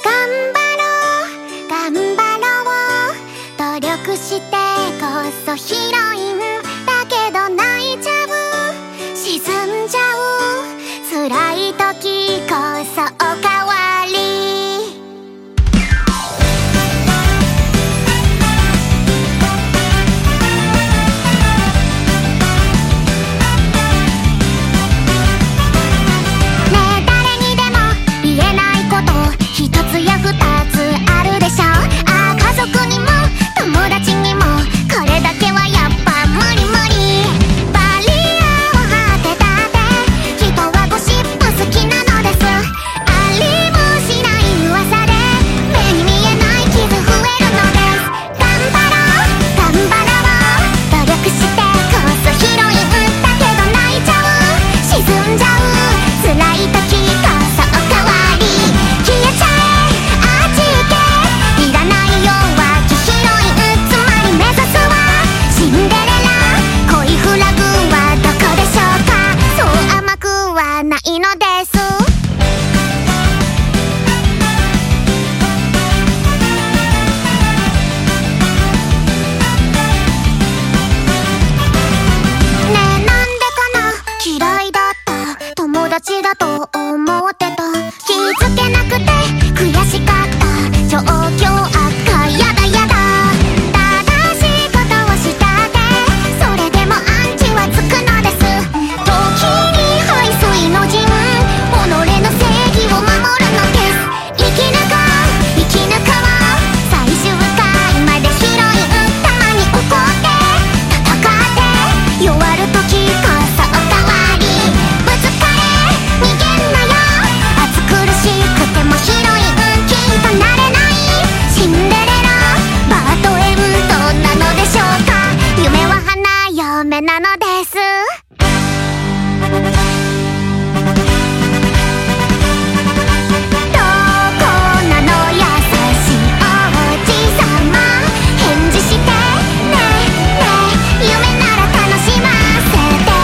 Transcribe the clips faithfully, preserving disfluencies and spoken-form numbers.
頑張ろう頑張ろう、努力してこそヒロインだけど泣いちゃう、沈んじゃう、辛い時こそおかわり。ねえ誰にでも言えないこと一つや二つあるでしょ。ああ家族にも友達にもこれだけはやっぱ無理無理。バリアを張ってたって人はゴシップ好きなのです。ありもしない噂で目に見えない傷増えるのです。頑張ろう頑張ろう、努力してこそヒロインだけど泣いちゃう、沈んじゃう、辛い時こそおかわり。消えちゃえあっち行け、いらないよ浮気ヒロイン、つまり目指すはシンデレラ。恋フラグはどこでしょうか、そう甘くはないのです。ねえなんでかな、嫌いだった友達だと思ってた、気づけなくて悔しかった状況悪化、やだやだ。正しいことをしたってそれでもアンチはつくのです。時に背水の陣、己の正義を守るのです。生き抜こう生き抜こう、最終回までヒロイン、たまに怒って戦って弱る時こそおかわり。ぶつかれ逃げんなよ、暑苦しくてもヒロインきっとなれない、シンデレラバードエンドなのでしょうか、夢は花嫁なのです。どこなの優しいおじさま、返事してねえねえ、夢なら楽しませて。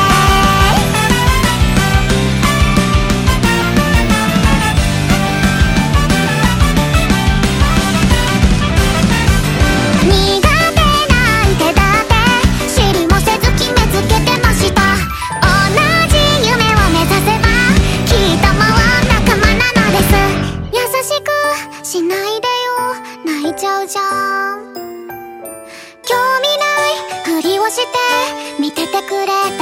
苦手なんてだって知りもせず決めつけてました。同じ夢を目指せばきっともう仲間なのです。優しくしないでよ、泣いちゃうじゃん。興味ないふりをして見ててくれ